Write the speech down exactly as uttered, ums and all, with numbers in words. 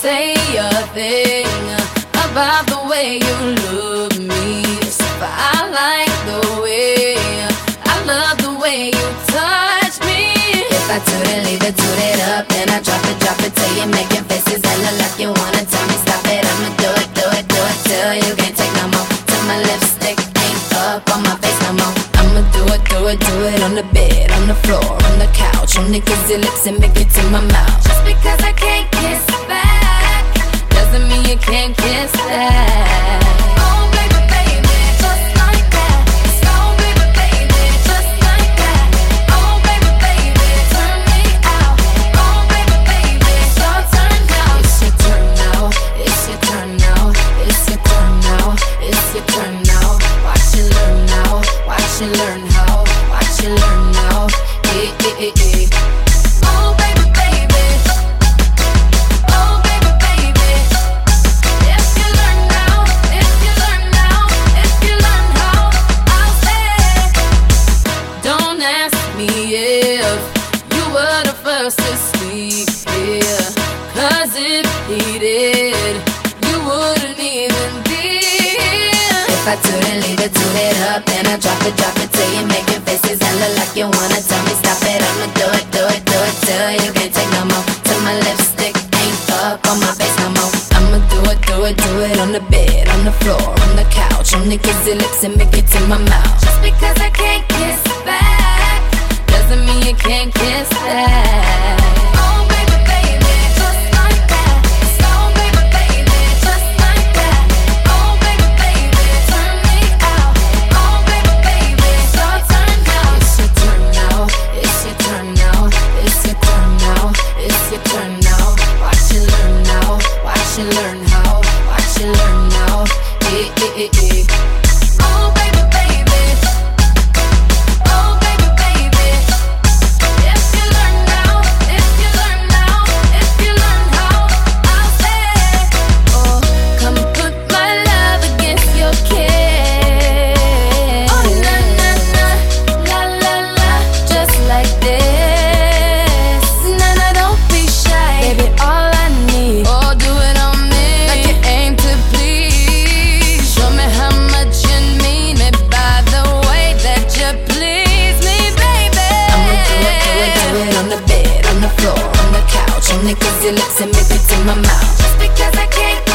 say a thing about the way you love me. So I like the way, I love the way you touch me. If I toot it, leave it, toot it up, then I drop it, drop it till you make your faces and look like you wanna tell me stop it. I'ma do it, do it, do it till you can't take no more. Till my lipstick ain't up on my face no more. I'ma do it, do it, do it on the bed, on the floor, on the couch, on the kissy lips and make it to my mouth. Just because I can't kiss back doesn't mean you can't kiss that. Oh baby, baby, just like that. So baby, baby, just like that. Oh baby, baby, turn me out. Oh baby, baby, it's your turn now. It's your turn now. It's your turn now. It's your turn now. It's your turn now. Watch you learn now. Watch you learn how. Watch you learn now. Eh, eh, eh, eh. Oh baby, baby. Oh baby, baby. If you learn now, if you learn now, if you learn how, I'll say. Don't ask me if you were the first to sleep here, 'cause if he did, you wouldn't even be here. If I toot it, leave it, toot it up, then I drop it, drop it till you make your faces and look like you wanna tell me stop it. I'ma do it, do it, do it till you can't take no more. Till my lipstick ain't up on my face no more. I'ma do it, do it, do it on the bed, on the floor, on the couch, on the kissy lips and make it to my mouth. Just because I can't kiss back doesn't mean you can't kiss that. Oh baby, baby, just like that. So baby, baby, just like that. Oh baby, baby, turn me out. Oh baby, baby, it's your turn now. It's your turn now. It's your turn now. It's your turn now. It's your turn now. Watch you learn now. Watch you learn how. Watch you learn now. Eh, eh, eh, eh. Oh baby, baby. Oh baby, baby. If you learn now, if you learn now, if you learn how, I'll say. Oh, come put my love against your kiss. Oh na na na, la la la, just like this. Na na, don't be shy, baby. All I need, oh do it on me, like you aim to please. Show me how much you need me by the way that you please me, baby. I'ma do it, do it, do it on the bed, on the floor, on the couch, on the kissy lips and make it to my mouth. Just because I can't